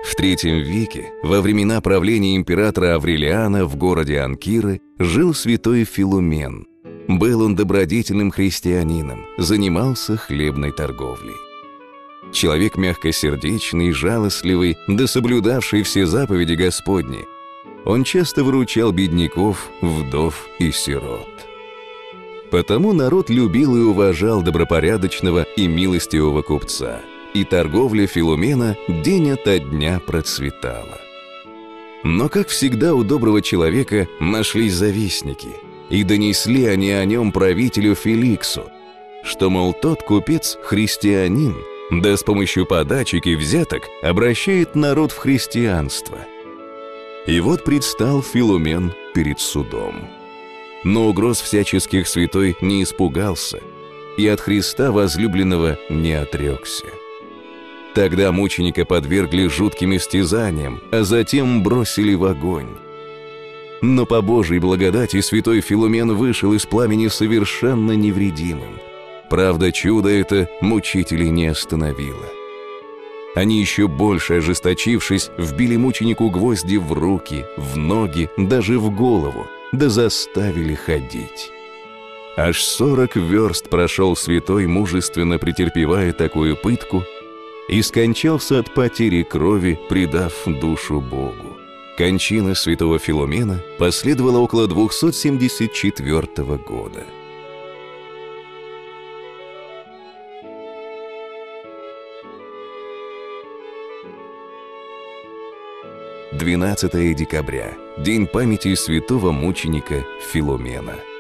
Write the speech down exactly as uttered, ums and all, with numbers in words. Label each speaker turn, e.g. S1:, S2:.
S1: В третьем веке, во времена правления императора Аврелиана в городе Анкиры, жил святой Филумен. Был он добродетельным христианином, занимался хлебной торговлей. Человек мягкосердечный, жалостливый, да соблюдавший все заповеди Господни. Он часто выручал бедняков, вдов и сирот. Потому народ любил и уважал добропорядочного и милостивого купца, и торговля Филумена день ото дня процветала. Но, как всегда, у доброго человека нашлись завистники, и донесли они о нем правителю Феликсу, что, мол, тот купец христианин, да с помощью подачек и взяток обращает народ в христианство. И вот предстал Филумен перед судом. Но угроз всяческих святой не испугался и от Христа возлюбленного не отрекся. Тогда мученика подвергли жутким истязаниям, а затем бросили в огонь. Но по Божьей благодати святой Филумен вышел из пламени совершенно невредимым. Правда, чудо это мучителей не остановило. Они, еще больше ожесточившись, вбили мученику гвозди в руки, в ноги, даже в голову, да заставили ходить. Аж сорок верст прошел святой, мужественно претерпевая такую пытку, и скончался от потери крови, предав душу Богу. Кончина святого Филумена последовала около двухсот семьдесят четвёртого года. двенадцатое декабря. День памяти святого мученика Филумена.